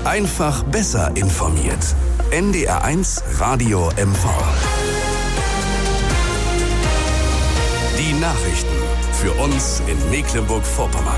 Einfach besser informiert. NDR1 Radio MV. Die Nachrichten für uns in Mecklenburg-Vorpommern.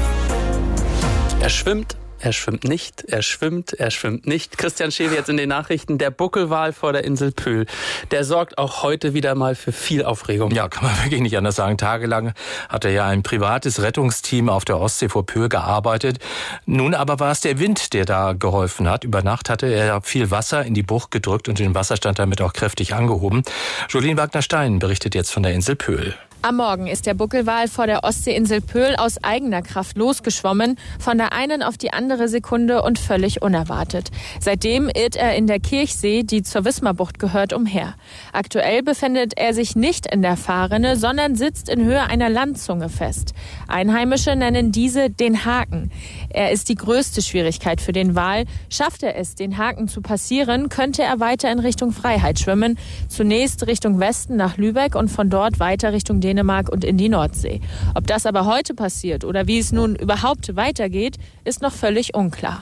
Er schwimmt nicht, er schwimmt nicht. Christian Schewe jetzt in den Nachrichten. Der Buckelwal vor der Insel Pöhl, der sorgt auch heute wieder mal für viel Aufregung. Ja, kann man wirklich nicht anders sagen. Tagelang hat ja ein privates Rettungsteam auf der Ostsee vor Pöhl gearbeitet. Nun aber war es der Wind, der da geholfen hat. Über Nacht hatte er viel Wasser in die Bucht gedrückt und den Wasserstand damit auch kräftig angehoben. Jolien Wagner-Stein berichtet jetzt von der Insel Pöhl. Am Morgen ist der Buckelwal vor der Ostseeinsel Pöhl aus eigener Kraft losgeschwommen, von der einen auf die andere Sekunde und völlig unerwartet. Seitdem irrt er in der Kirchsee, die zur Wismarbucht gehört, umher. Aktuell befindet er sich nicht in der Fahrrinne, sondern sitzt in Höhe einer Landzunge fest. Einheimische nennen diese den Haken. Er ist die größte Schwierigkeit für den Wal. Schafft er es, den Haken zu passieren, könnte er weiter in Richtung Freiheit schwimmen. Zunächst Richtung Westen nach Lübeck und von dort weiter Richtung Dänemark und in die Nordsee. Ob das aber heute passiert oder wie es nun überhaupt weitergeht, ist noch völlig unklar.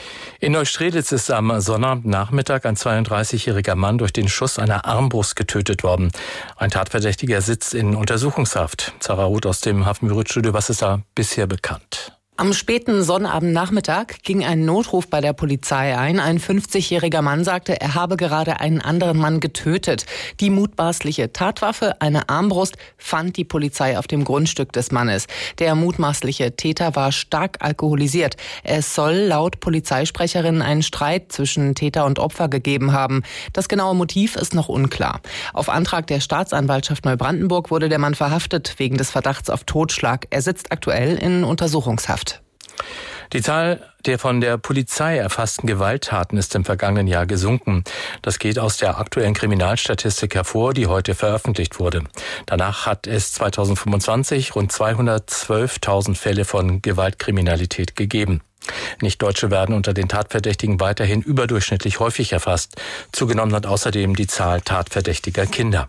In Neustrelitz ist am Sonnabendnachmittag ein 32-jähriger Mann durch den Schuss einer Armbrust getötet worden. Ein Tatverdächtiger sitzt in Untersuchungshaft. Zara Roth aus dem Hafenbüro-Studio, was ist da bisher bekannt? Am späten Sonnabendnachmittag ging ein Notruf bei der Polizei ein. Ein 50-jähriger Mann sagte, er habe gerade einen anderen Mann getötet. Die mutmaßliche Tatwaffe, eine Armbrust, fand die Polizei auf dem Grundstück des Mannes. Der mutmaßliche Täter war stark alkoholisiert. Es soll laut Polizeisprecherin einen Streit zwischen Täter und Opfer gegeben haben. Das genaue Motiv ist noch unklar. Auf Antrag der Staatsanwaltschaft Neubrandenburg wurde der Mann verhaftet wegen des Verdachts auf Totschlag. Er sitzt aktuell in Untersuchungshaft. Die Zahl der von der Polizei erfassten Gewalttaten ist im vergangenen Jahr gesunken. Das geht aus der aktuellen Kriminalstatistik hervor, die heute veröffentlicht wurde. Danach hat es 2025 rund 212.000 Fälle von Gewaltkriminalität gegeben. Nichtdeutsche werden unter den Tatverdächtigen weiterhin überdurchschnittlich häufig erfasst. Zugenommen hat außerdem die Zahl tatverdächtiger Kinder.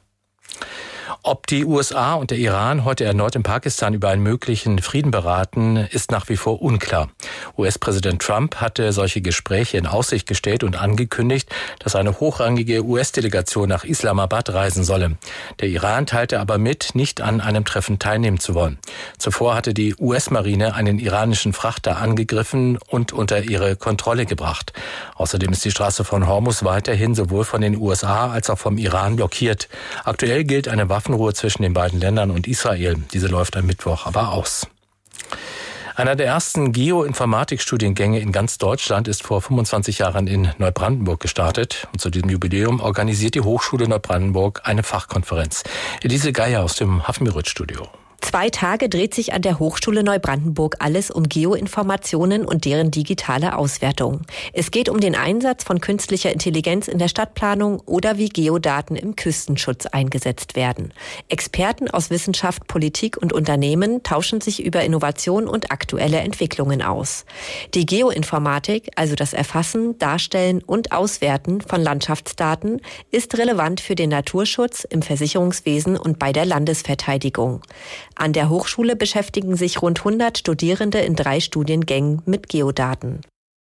Ob die USA und der Iran heute erneut in Pakistan über einen möglichen Frieden beraten, ist nach wie vor unklar. US-Präsident Trump hatte solche Gespräche in Aussicht gestellt und angekündigt, dass eine hochrangige US-Delegation nach Islamabad reisen solle. Der Iran teilte aber mit, nicht an einem Treffen teilnehmen zu wollen. Zuvor hatte die US-Marine einen iranischen Frachter angegriffen und unter ihre Kontrolle gebracht. Außerdem ist die Straße von Hormuz weiterhin sowohl von den USA als auch vom Iran blockiert. Aktuell gilt eine Waffenruhe zwischen den beiden Ländern und Israel. Diese läuft am Mittwoch aber aus. Einer der ersten Geoinformatikstudiengänge in ganz Deutschland ist vor 25 Jahren in Neubrandenburg gestartet. Und zu diesem Jubiläum organisiert die Hochschule Neubrandenburg eine Fachkonferenz. Elise Geier aus dem Hafenbüro-Studio. 2 Tage dreht sich an der Hochschule Neubrandenburg alles um Geoinformationen und deren digitale Auswertung. Es geht um den Einsatz von künstlicher Intelligenz in der Stadtplanung oder wie Geodaten im Küstenschutz eingesetzt werden. Experten aus Wissenschaft, Politik und Unternehmen tauschen sich über Innovation und aktuelle Entwicklungen aus. Die Geoinformatik, also das Erfassen, Darstellen und Auswerten von Landschaftsdaten, ist relevant für den Naturschutz, im Versicherungswesen und bei der Landesverteidigung. An der Hochschule beschäftigen sich rund 100 Studierende in 3 Studiengängen mit Geodaten.